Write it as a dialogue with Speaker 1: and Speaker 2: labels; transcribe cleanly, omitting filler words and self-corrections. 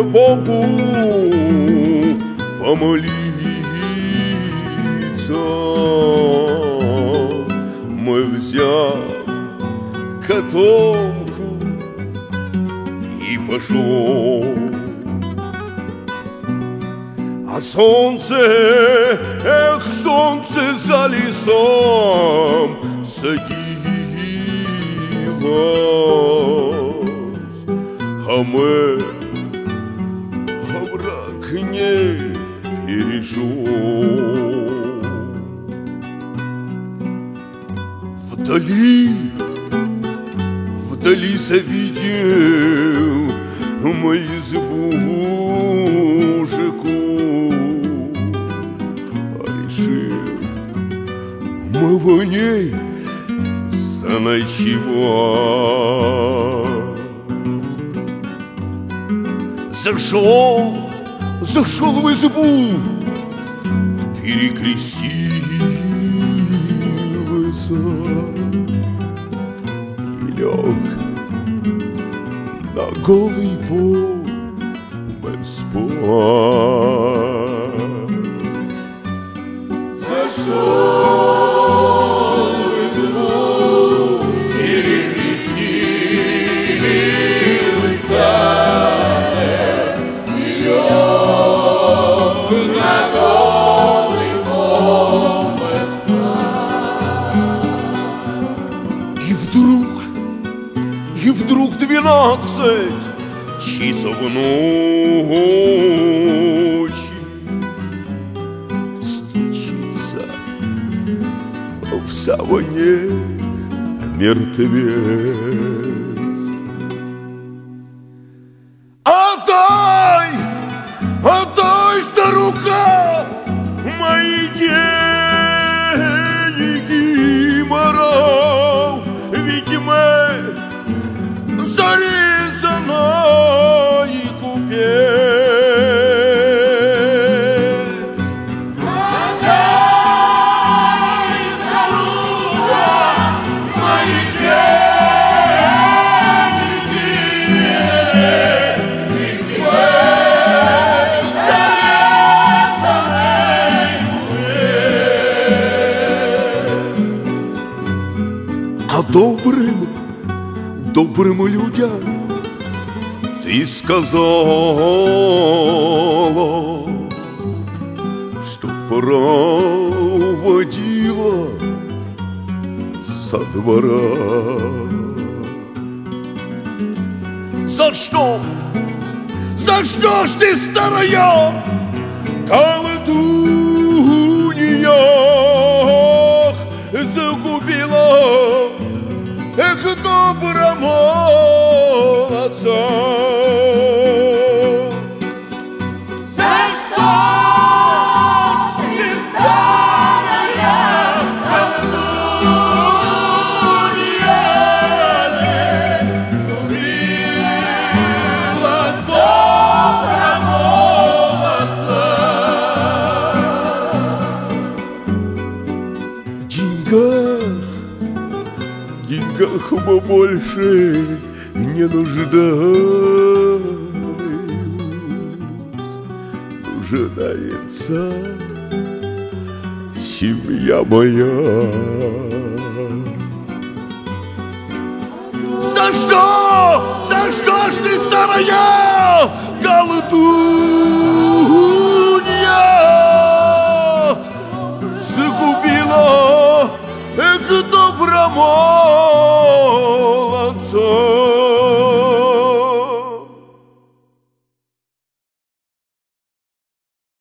Speaker 1: Богу помолиться. Мы взял котомку и пошел. А солнце, эх, солнце за лесом садилось, а мы овраг не перешел. Вдали завидел мы избушку, а решил мы в ней заночевать. Зашел в избу, перекрестился и лег на голый пол спать.
Speaker 2: Зашел в избу, перекрестился и лег на голый пол спать.
Speaker 1: И вдруг 12 часов ночи стучится в саване мертвец. Отдай, старуха, мои деньги, морал, ведь мы зарезанный купец.
Speaker 2: Отдай, старуха, мои деньги, ведь мы зарезанный купец.
Speaker 1: А добрым людям ты сказала, что проводила со двора. За что ж ты, старая колдунья, загубила, эх, добра молодца?
Speaker 2: За что ты, старая колдунья, сгубила добра молодца?
Speaker 1: В деньгах мы больше не нуждается семья моя. За что ж ты, старая колдунья, загубила, эх, добра молодца?